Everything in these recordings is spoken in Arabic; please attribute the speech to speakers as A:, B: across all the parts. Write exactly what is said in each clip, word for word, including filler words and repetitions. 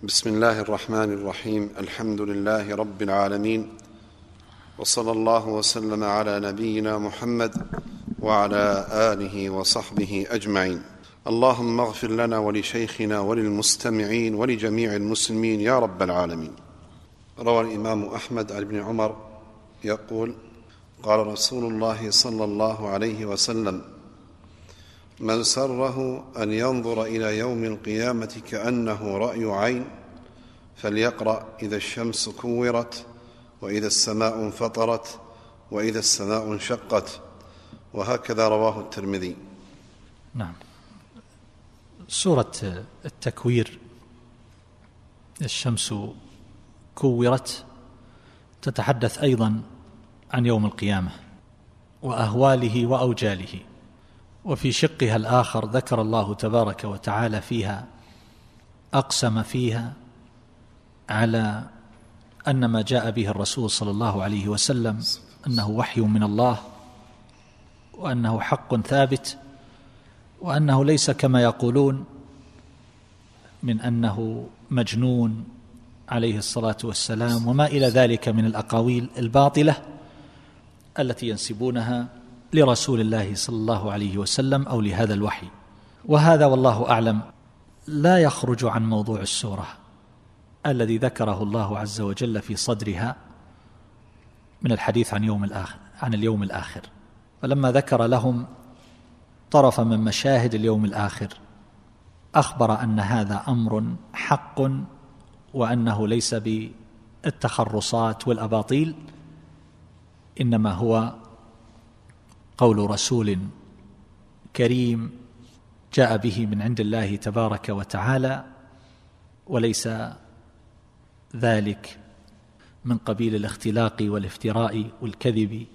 A: بسم الله الرحمن الرحيم. الحمد لله رب العالمين، وصلى الله وسلم على نبينا محمد وعلى آله وصحبه أجمعين. اللهم اغفر لنا ولشيخنا وللمستمعين ولجميع المسلمين يا رب العالمين. روى الإمام أحمد عن ابن عمر يقول: قال رسول الله صلى الله عليه وسلم: من سره أن ينظر إلى يوم القيامة كأنه رأي عين فليقرأ إذا الشمس كورت، وإذا السماء انفطرت، وإذا السماء انشقت. وهكذا رواه الترمذي.
B: نعم. سورة التكوير الشمس كورت تتحدث أيضا عن يوم القيامة وأهواله وأوجاله، وفي شقها الآخر ذكر الله تبارك وتعالى فيها أقسم فيها على أن ما جاء به الرسول صلى الله عليه وسلم أنه وحي من الله، وأنه حق ثابت، وأنه ليس كما يقولون من أنه مجنون عليه الصلاة والسلام وما إلى ذلك من الأقاويل الباطلة التي ينسبونها لرسول الله صلى الله عليه وسلم أو لهذا الوحي. وهذا والله أعلم لا يخرج عن موضوع السورة الذي ذكره الله عز وجل في صدرها من الحديث عن يوم الآخر عن اليوم الآخر. فلما ذكر لهم طرفا من مشاهد اليوم الآخر أخبر أن هذا أمر حق، وأنه ليس بالتخرصات والأباطيل، إنما هو قول رسول كريم جاء به من عند الله تبارك وتعالى، وليس ذلك من قبيل الاختلاق والافتراء والكذب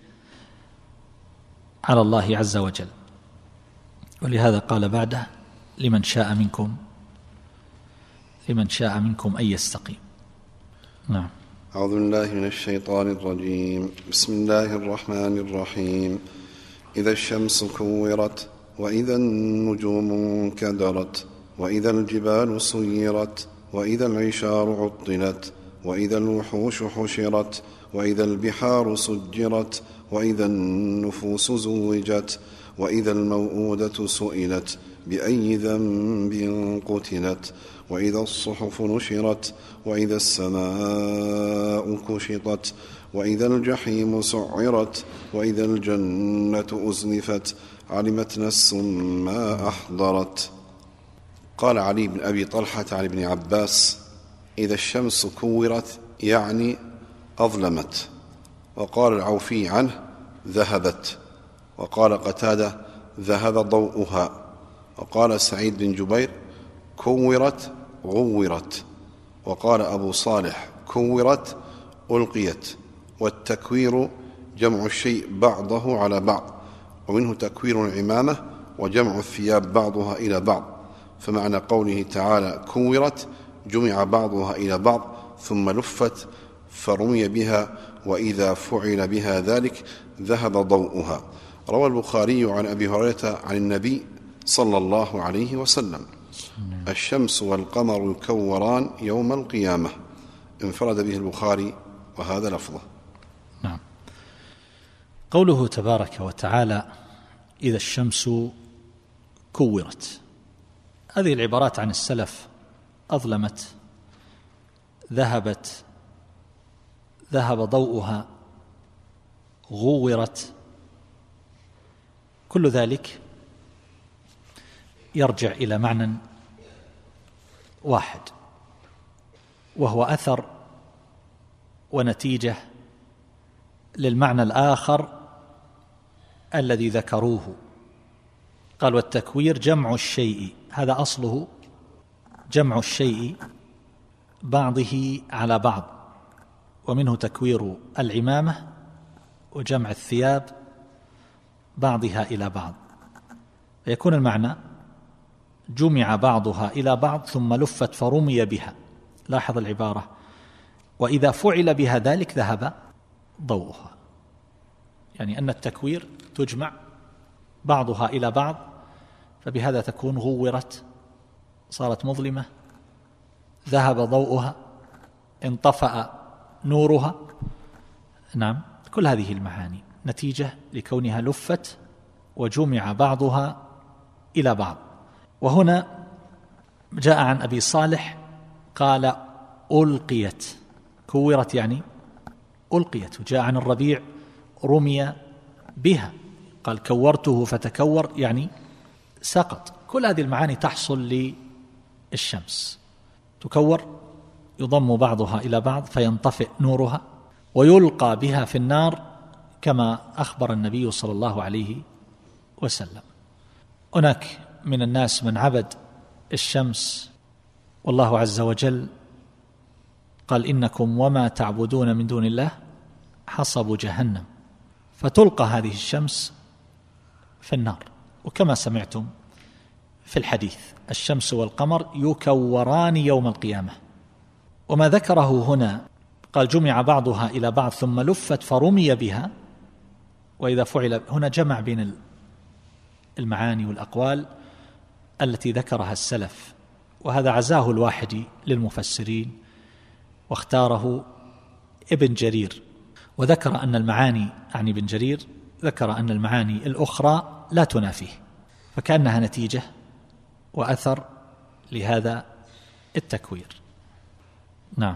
B: على الله عز وجل. ولهذا قال بعده: لمن شاء منكم لمن شاء منكم أن يستقيم. نعم.
A: أعوذ بالله من الشيطان الرجيم. بسم الله الرحمن الرحيم. إذا الشمس كورت، وإذا النجوم انكدرت، وإذا الجبال سيرت، وإذا العشار عطلت، وإذا الوحوش حشرت، وإذا البحار سجرت، وإذا النفوس زوجت، وإذا الموءودة سئلت بأي ذنب قتلت، وإذا الصحف نشرت، وإذا السماء كشطت، وإذا الجحيم سعرت، وإذا الجنة أزلفت، علمت نفس ما أحضرت. قال علي بن أبي طلحة عن ابن عباس: إذا الشمس كورت يعني أظلمت. وقال العوفي عنه: ذهبت. وقال قتادة: ذهب ضوءها. وقال سعيد بن جبير: كورت غورت. وقال أبو صالح: كورت ألقيت. والتكوير جمع الشيء بعضه على بعض، ومنه تكوير العمامة وجمع الثياب بعضها إلى بعض. فمعنى قوله تعالى كورت جمع بعضها إلى بعض ثم لفت فرمي بها، وإذا فعل بها ذلك ذهب ضوءها. روى البخاري عن أبي هريرة عن النبي صلى الله عليه وسلم: الشمس والقمر يكوران يوم القيامة. انفرد به البخاري وهذا لفظه.
B: نعم. قوله تبارك وتعالى: إذا الشمس كورت، هذه العبارات عن السلف: أظلمت، ذهبت، ذهب ضوءها، غورت، كل ذلك يرجع إلى معنى واحد، وهو أثر ونتيجة للمعنى الآخر الذي ذكروه. قال: والتكوير جمع الشيء، هذا أصله جمع الشيء بعضه على بعض، ومنه تكوير العمامة وجمع الثياب بعضها إلى بعض، فيكون المعنى جمع بعضها إلى بعض ثم لفت فرمي بها. لاحظ العبارة: وإذا فعل بها ذلك ذهب ضوءها، يعني أن التكوير تجمع بعضها إلى بعض، فبهذا تكون غورت، صارت مظلمة، ذهب ضوءها، انطفأ نورها. نعم، كل هذه المعاني نتيجة لكونها لفت وجمع بعضها إلى بعض. وهنا جاء عن أبي صالح قال ألقيت، كورت يعني ألقيت. وجاء عن الربيع رمي بها، قال كورته فتكور يعني سقط. كل هذه المعاني تحصل للشمس، تكور يضم بعضها إلى بعض فينطفئ نورها، ويلقى بها في النار كما أخبر النبي صلى الله عليه وسلم. هناك من الناس من عبد الشمس، والله عز وجل قال إنكم وما تعبدون من دون الله حصب جهنم، فتلقى هذه الشمس في النار. وكما سمعتم في الحديث الشمس والقمر يكوران يوم القيامة. وما ذكره هنا قال جمع بعضها إلى بعض ثم لفت فرمي بها، وإذا فعل هنا جمع بين المعاني والأقوال التي ذكرها السلف، وهذا عزاه الواحدي للمفسرين واختاره ابن جرير، وذكر أن المعاني يعني ابن جرير ذكر أن المعاني الأخرى لا تنافيه، فكأنها نتيجة وأثر لهذا التكوير. نعم.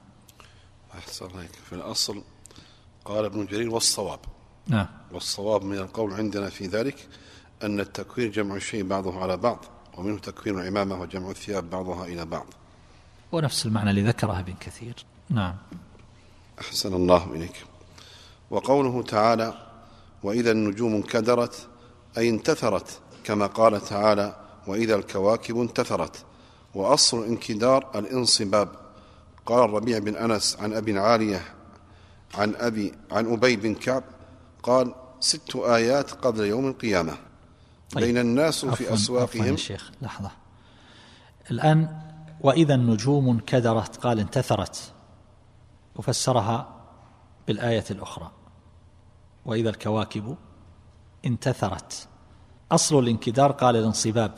A: أحسن عليك. في الأصل قال ابن جرير والصواب.
B: نعم.
A: والصواب من القول عندنا في ذلك أن التكوير جمع الشيء بعضه على بعض، ومنه تكوير العمامة وجمع الثياب بعضها إلى بعض،
B: ونفس المعنى اللي ذكرها ابن كثير. نعم.
A: أحسن الله إليك. وقوله تعالى وإذا النجوم انكدرت أي انتثرت، كما قال تعالى وإذا الكواكب انتثرت. وأصل الانكدار الانصباب. قال الربيع بن أنس عن أبي عالية عن أبي عن أبي بن كعب قال ست آيات قبل يوم القيامة. طيب. بين الناس في أسواقهم.
B: يا شيخ لحظة الآن، وإذا النجوم انكدرت قال انتثرت، وفسرها بالآية الأخرى وإذا الكواكب انتثرت. أصل الانكدار قال الانصباب،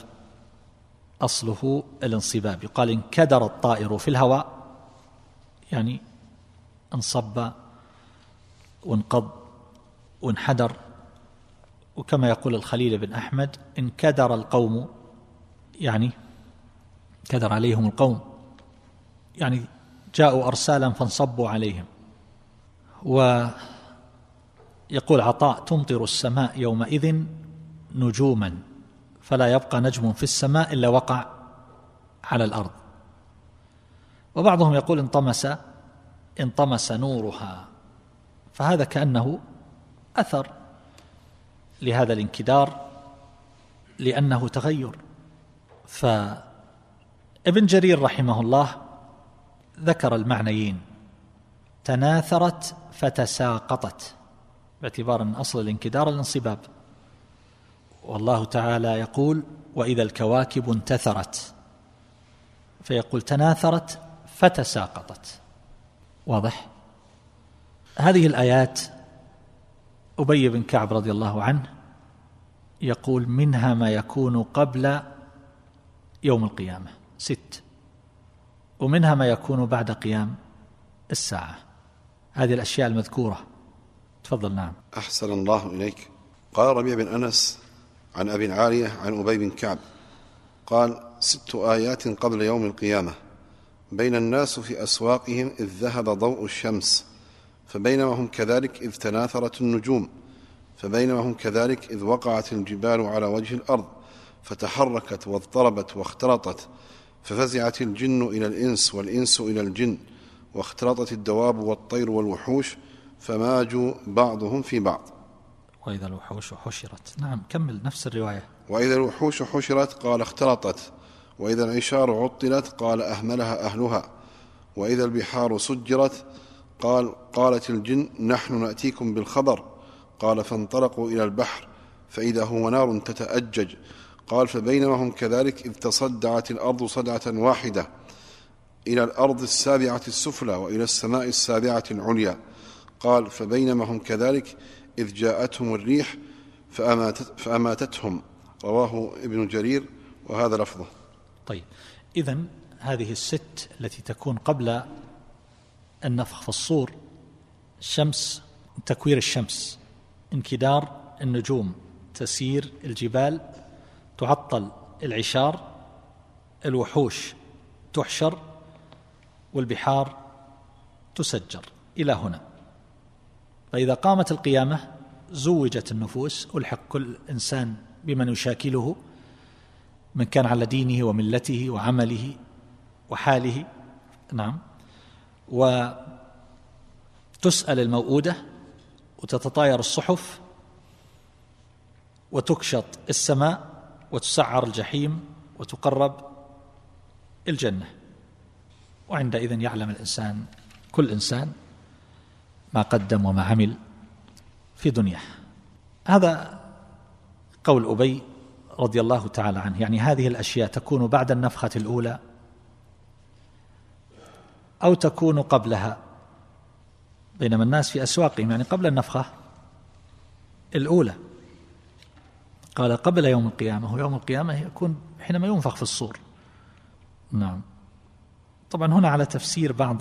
B: أصله الانصباب. يقال انكدر الطائر في الهواء يعني انصب وانقض وانحدر. وكما يقول الخليل بن أحمد انكدر القوم يعني كدر عليهم القوم، يعني جاءوا أرسالا فانصبوا عليهم. ويقول عطاء تمطر السماء يومئذ نجوما فلا يبقى نجم في السماء إلا وقع على الأرض. وبعضهم يقول انطمس انطمس نورها، فهذا كأنه أثر لهذا الانكدار لأنه تغير. فابن جرير رحمه الله ذكر المعنيين، تناثرت فتساقطت، باعتبار أن أصل الانكدار الانصباب، والله تعالى يقول وإذا الكواكب انتثرت، فيقول تناثرت فتساقطت. واضح؟ هذه الآيات أبي بن كعب رضي الله عنه يقول منها ما يكون قبل يوم القيامة ست، ومنها ما يكون بعد قيام الساعة. هذه الأشياء المذكورة. تفضل. نعم.
A: أحسن الله إليك. قال ربيع بن أنس عن أبي عالية عن أبي بن كعب قال ست آيات قبل يوم القيامة. بين الناس في أسواقهم إذ ذهب ضوء الشمس، فبينما هم كذلك إذ تناثرت النجوم، فبينما هم كذلك إذ وقعت الجبال على وجه الأرض فتحركت واضطربت واختلطت، ففزعت الجن إلى الإنس والإنس إلى الجن، واختلطت الدواب والطير والوحوش فماجوا بعضهم في بعض.
B: وإذا الوحوش حشرت. نعم، كمل نفس الرواية.
A: وإذا الوحوش حشرت قال اختلطت، وإذا العشار عطلت قال أهملها أهلها، وإذا البحار سجرت قال قالت الجن نحن نأتيكم بالخبر، قال فانطلقوا إلى البحر فإذا هو نار تتأجج، قال فبينما هم كذلك إذ تصدعت الأرض صدعة واحدة إلى الأرض السابعة السفلى وإلى السماء السابعة العليا، قال فبينما هم كذلك إذ جاءتهم الريح فأماتت فأماتتهم. رواه ابن جرير وهذا لفظه.
B: طيب، إذن هذه الست التي تكون قبل النفخ في الصور: الشمس، تكوير الشمس، انكدار النجوم، تسيير الجبال، تعطل العشار، الوحوش تحشر، والبحار تسجر، إلى هنا. فإذا قامت القيامة زوجت النفوس، ألحق كل إنسان بمن يشاكله من كان على دينه وملته وعمله وحاله، نعم، وتسأل الموءودة، وتتطاير الصحف، وتكشط السماء، وتسعر الجحيم، وتقرب الجنة. وعندئذ يعلم الإنسان، كل إنسان، ما قدم وما عمل في دنياه. هذا قول أبي رضي الله تعالى عنه، يعني هذه الأشياء تكون بعد النفخة الأولى أو تكون قبلها، بينما الناس في أسواقهم يعني قبل النفخة الأولى. قال قبل يوم القيامة، ويوم القيامة يكون حينما ينفخ في الصور. نعم. طبعا هنا على تفسير بعض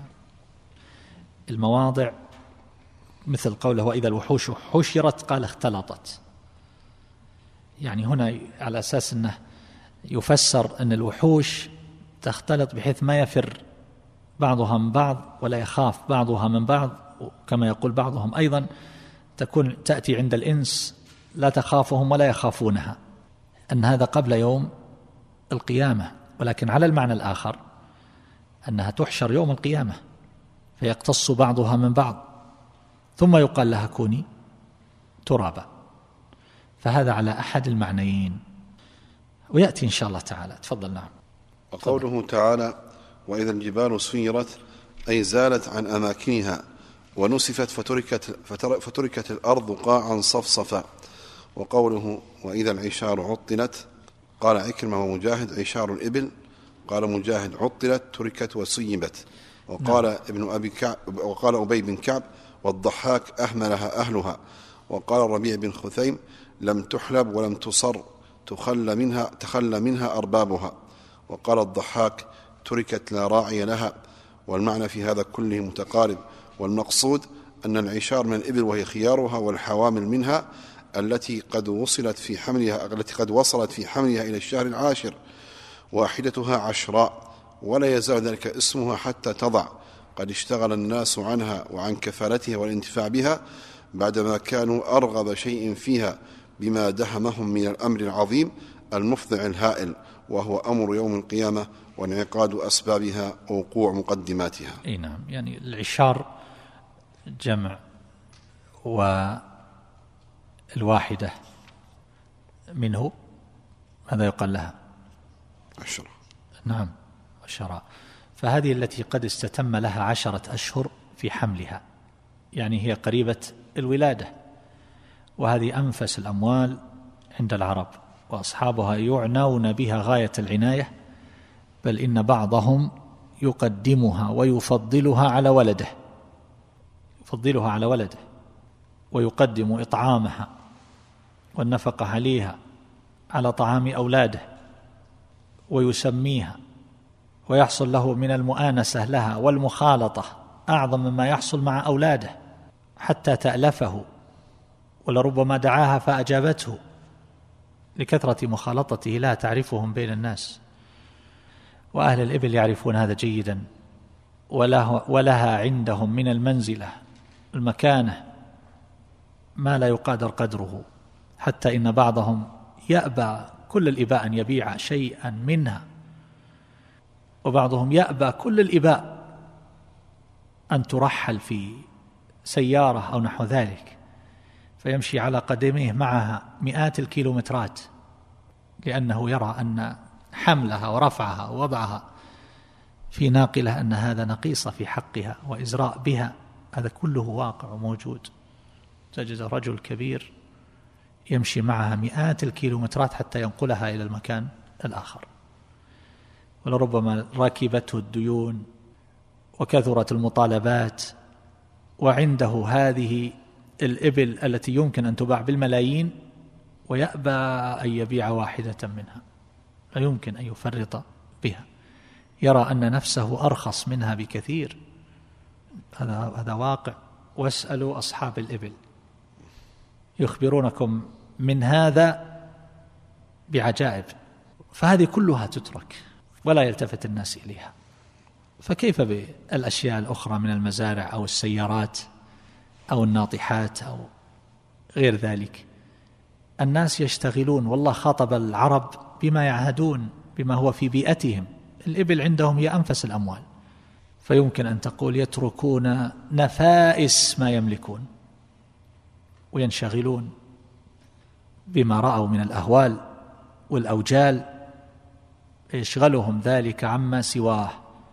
B: المواضع، مثل قوله وإذا الوحوش حشرت، قال اختلطت، يعني هنا على أساس أنه يفسر أن الوحوش تختلط بحيث ما يفر بعضها من بعض ولا يخاف بعضها من بعض، كما يقول بعضهم أيضا تكون تأتي عند الإنس لا تخافهم ولا يخافونها، أن هذا قبل يوم القيامة. ولكن على المعنى الآخر أنها تحشر يوم القيامة فيقتص بعضها من بعض، ثم يقال لها كوني ترابا. فهذا على أحد المعنيين، ويأتي إن شاء الله تعالى. تفضل. نعم.
A: وقوله تعالى وإذا الجبال سيرت، أي زالت عن أماكنها ونسفت فتركت, فتركت الأرض قاعا صفصفا. وقوله وإذا العشار عطلت، قال عكرمة ومجاهد عشار الإبل، قال مجاهد عطلت تركت وسيبت. وقال نعم. ابن أبي كعب، وقال أبي بن كعب والضحاك أهملها أهلها. وقال الربيع بن خثيم لم تحلب ولم تصر، تخلى منها تخلى منها أربابها. وقال الضحاك تركت لا راعي لها. والمعنى في هذا كله متقارب، والمقصود أن العشار من الإبل وهي خيارها، والحوامل منها التي قد وصلت في حملها التي قد وصلت في حملها إلى الشهر العاشر، واحدتها عشراء، ولا يزال ذلك اسمها حتى تضع. قد اشتغل الناس عنها وعن كفالتها والانتفاع بها بعدما كانوا أرغب شيء فيها، بما دهمهم من الأمر العظيم المفضع الهائل، وهو أمر يوم القيامة وانعقاد أسبابها ووقوع مقدماتها.
B: أي نعم. يعني العشار جمع، والواحدة منه ماذا يقال لها؟
A: عشرة.
B: نعم، عشرة. فهذه التي قد استتم لها عشرة أشهر في حملها، يعني هي قريبة الولادة، وهذه أنفس الأموال عند العرب، وأصحابها يعنون بها غاية العناية، بل إن بعضهم يقدمها ويفضلها على ولده يفضلها على ولده ويقدم إطعامها والنفقة عليها على طعام أولاده، ويسميها، ويحصل له من المؤانسة لها والمخالطة أعظم مما يحصل مع أولاده، حتى تألفه، ولربما دعاها فأجابته لكثرة مخالطته لا تعرفهم بين الناس. وأهل الإبل يعرفون هذا جيدا، ولها عندهم من المنزلة المكانة ما لا يقادر قدره، حتى إن بعضهم يأبى كل الإباء أن يبيع شيئا منها، وبعضهم يأبى كل الإباء أن ترحل في سيارة أو نحو ذلك، فيمشي على قدميه معها مئات الكيلومترات، لأنه يرى أن حملها ورفعها ووضعها في ناقلة أن هذا نقيصة في حقها وإزراء بها. هذا كله واقع وموجود. تجد رجل كبير يمشي معها مئات الكيلومترات حتى ينقلها إلى المكان الآخر، ولربما راكبته الديون وكثرت المطالبات، وعنده هذه الإبل التي يمكن أن تباع بالملايين، ويأبى أن يبيع واحدة منها، لا يمكن أن يفرط بها. يرى أن نفسه أرخص منها بكثير. هذا هذا واقع. واسألوا أصحاب الإبل يخبرونكم من هذا بعجائب. فهذه كلها تترك ولا يلتفت الناس إليها. فكيف بالأشياء الأخرى من المزارع أو السيارات أو الناطحات أو غير ذلك؟ الناس يشتغلون، والله خاطب العرب بما يعهدون، بما هو في بيئتهم. الإبل عندهم هي أنفس الأموال، فيمكن أن تقول يتركون نفائس ما يملكون وينشغلون بما رأوا من الأهوال والأوجال، يشغلهم ذلك عما سواه.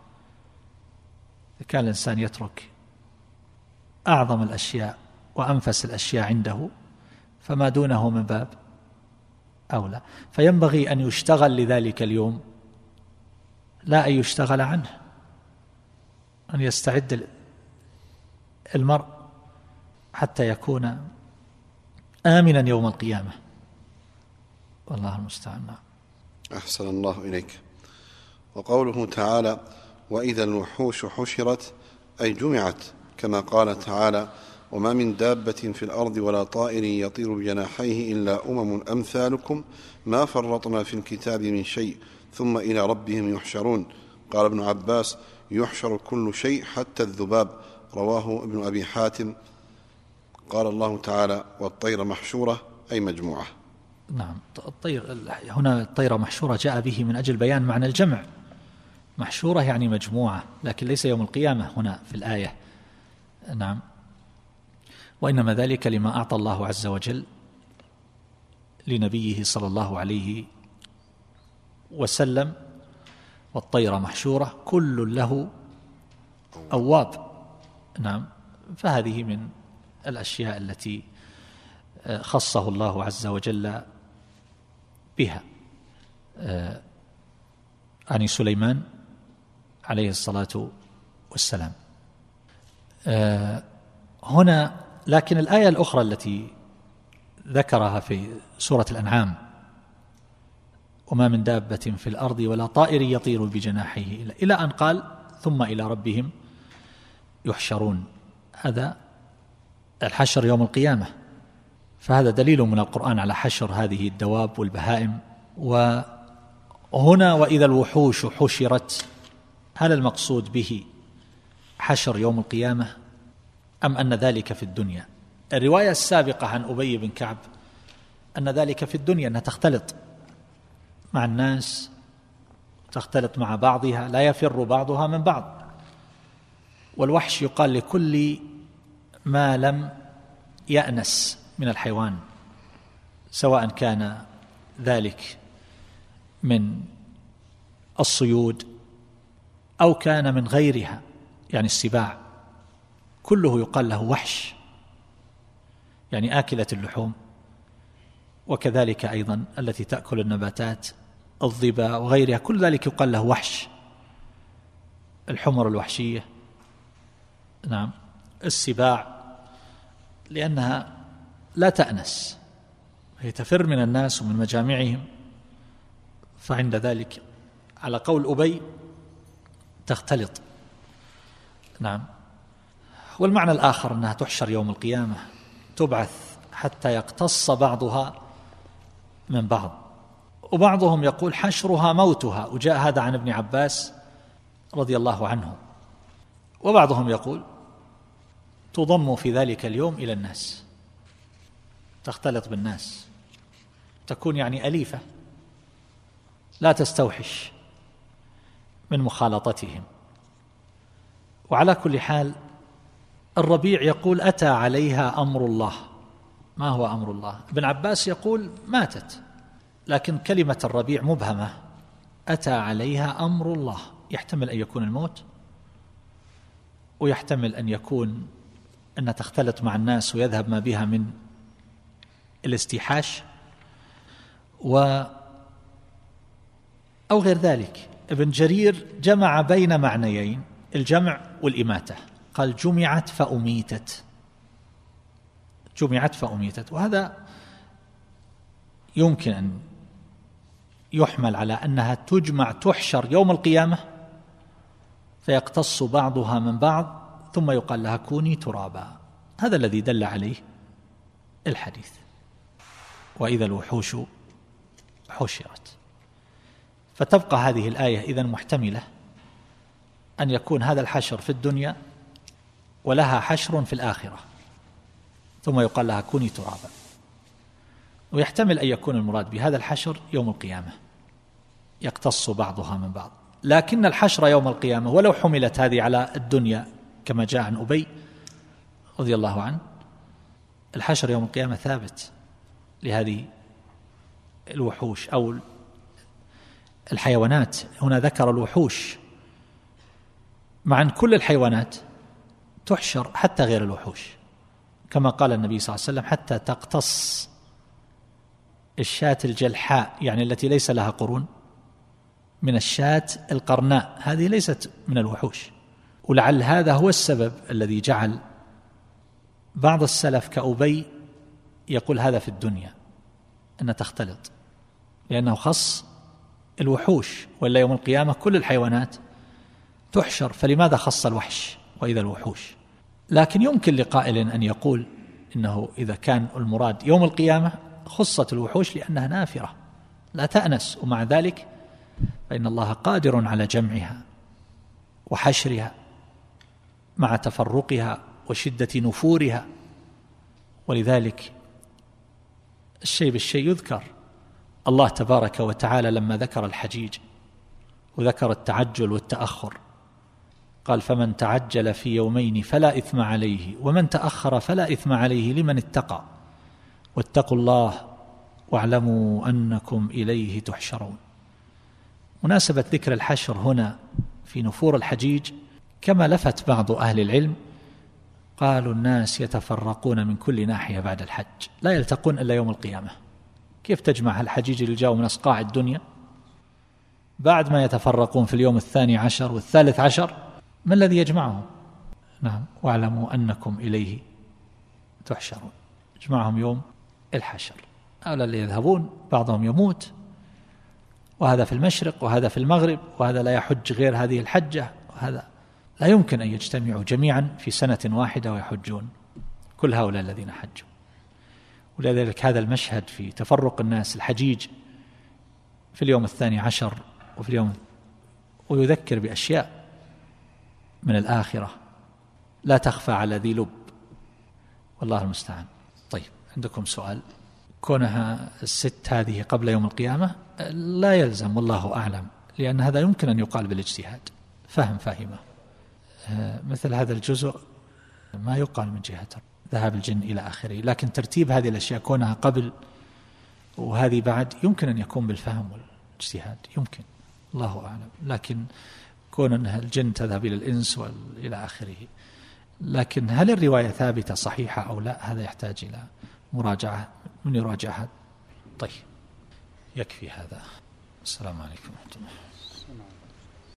B: كان الإنسان يترك أعظم الأشياء وأنفس الأشياء عنده، فما دونه من باب أولى. فينبغي أن يشتغل لذلك اليوم، لا أن يشتغل عنه، أن يستعد المرء حتى يكون آمنا يوم القيامة. والله المستعان.
A: أحسن الله إليك. وقوله تعالى: وإذا الوحوش حشرت، أي جمعت، كما قال تعالى: وما من دابة في الأرض ولا طائر يطير بجناحيه إلا أمم أمثالكم ما فرطنا في الكتاب من شيء ثم إلى ربهم يحشرون. قال ابن عباس: يحشر كل شيء حتى الذباب. رواه ابن أبي حاتم. قال الله تعالى: والطير محشورة، أي مجموعة.
B: نعم، الطير هنا الطير محشورة جاء به من أجل بيان معنى الجمع. محشورة يعني مجموعة، لكن ليس يوم القيامة هنا في الآية. نعم، وإنما ذلك لما أعطى الله عز وجل لنبيه صلى الله عليه وسلم. والطير محشورة كل له أواب. نعم، فهذه من الأشياء التي خصه الله عز وجل بها. عن سليمان عليه الصلاة والسلام. هنا لكن الآية الأخرى التي ذكرها في سورة الأنعام: وما من دابة في الأرض ولا طائر يطير بجناحيه، إلى أن قال: ثم إلى ربهم يحشرون. هذا الحشر يوم القيامة، فهذا دليل من القرآن على حشر هذه الدواب والبهائم. وهنا وإذا الوحوش حشرت، هل المقصود به حشر يوم القيامة أم أن ذلك في الدنيا؟ الرواية السابقة عن أبي بن كعب أن ذلك في الدنيا، أنها تختلط مع الناس، تختلط مع بعضها، لا يفر بعضها من بعض. والوحش يقال لكل ما لم يأنس من الحيوان، سواء كان ذلك من الصيود أو كان من غيرها، يعني السباع، كله يقال له وحش، يعني آكلة اللحوم. وكذلك أيضا التي تأكل النباتات، الظبا وغيرها، كل ذلك يقال له وحش. الحمر الوحشية، نعم، السباع، لأنها لا تأنس، هي تفر من الناس ومن مجامعهم، فعند ذلك على قول أبي تختلط. نعم. والمعنى الآخر أنها تحشر يوم القيامة، تبعث حتى يقتص بعضها من بعض. وبعضهم يقول حشرها موتها، وجاء هذا عن ابن عباس رضي الله عنه. وبعضهم يقول تضم في ذلك اليوم إلى الناس، تختلط بالناس، تكون يعني أليفة لا تستوحش من مخالطتهم. وعلى كل حال الربيع يقول أتى عليها أمر الله. ما هو أمر الله؟ ابن عباس يقول ماتت، لكن كلمة الربيع مبهمة. أتى عليها أمر الله، يحتمل أن يكون الموت، ويحتمل أن يكون أن تختلط مع الناس ويذهب ما بها من الاستيحاش و أو غير ذلك. ابن جرير جمع بين معنيين، الجمع والإماتة، قال جمعت فأميتت، جمعت فأميتت. وهذا يمكن أن يحمل على أنها تجمع تحشر يوم القيامة فيقتص بعضها من بعض ثم يقال لها كوني ترابا. هذا الذي دل عليه الحديث. وإذا الوحوش حشرت. فتبقى هذه الآية إذن محتملة أن يكون هذا الحشر في الدنيا ولها حشر في الآخرة ثم يقال لها كوني ترابا. ويحتمل أن يكون المراد بهذا الحشر يوم القيامة يقتص بعضها من بعض، لكن الحشر يوم القيامة ولو حملت هذه على الدنيا كما جاء عن أبي رضي الله عنه، الحشر يوم القيامة ثابت لهذه الوحوش أو الحيوانات. هنا ذكر الوحوش مع أن كل الحيوانات تحشر حتى غير الوحوش، كما قال النبي صلى الله عليه وسلم حتى تقتص الشاة الجلحاء، يعني التي ليس لها قرون، من الشاة القرناء، هذه ليست من الوحوش. ولعل هذا هو السبب الذي جعل بعض السلف كأبي يقول هذا في الدنيا أن تختلط، لأنه خص الوحوش، وإلا يوم القيامة كل الحيوانات تحشر، فلماذا خص الوحش وإذا الوحوش؟ لكن يمكن لقائل أن يقول إنه إذا كان المراد يوم القيامة خصت الوحوش لأنها نافرة لا تأنس، ومع ذلك فإن الله قادر على جمعها وحشرها مع تفرقها وشدة نفورها، ولذلك الشيء بالشيء يذكر. الله تبارك وتعالى لما ذكر الحجيج وذكر التعجل والتأخر قال فمن تعجل في يومين فلا إثم عليه ومن تأخر فلا إثم عليه لمن اتقى واتقوا الله واعلموا أنكم إليه تحشرون. مناسبة ذكر الحشر هنا في نفور الحجيج كما لفت بعض أهل العلم، قالوا الناس يتفرقون من كل ناحية بعد الحج، لا يلتقون إلا يوم القيامة. كيف تجمع الحجيج اللي جاءوا من أصقاع الدنيا بعد ما يتفرقون في اليوم الثاني عشر والثالث عشر؟ ما الذي يجمعهم؟ نعم، واعلموا أنكم إليه تحشرون، يجمعهم يوم الحشر. هؤلاء اللي يذهبون بعضهم يموت، وهذا في المشرق وهذا في المغرب، وهذا لا يحج غير هذه الحجة، وهذا لا يمكن أن يجتمعوا جميعا في سنة واحدة ويحجون كل هؤلاء الذين حجوا. ولذلك هذا المشهد في تفرق الناس الحجيج في اليوم الثاني عشر وفي اليوم، ويذكر بأشياء من الآخرة لا تخفى على ذي لب، والله المستعان. طيب، عندكم سؤال؟ كونها الست هذه قبل يوم القيامة لا يلزم، والله أعلم، لأن هذا يمكن أن يقال بالاجتهاد، فهم فاهمة. مثل هذا الجزء ما يقال من جهة ذهاب الجن إلى آخره، لكن ترتيب هذه الأشياء كونها قبل وهذه بعد يمكن أن يكون بالفهم والاجتهاد، يمكن، الله أعلم. لكن كون أنها الجن تذهب إلى الإنس وإلى آخره، لكن هل الرواية ثابتة صحيحة أو لا؟ هذا يحتاج إلى مراجعة من يراجعها. طيب، يكفي هذا. السلام عليكم ورحمة الله.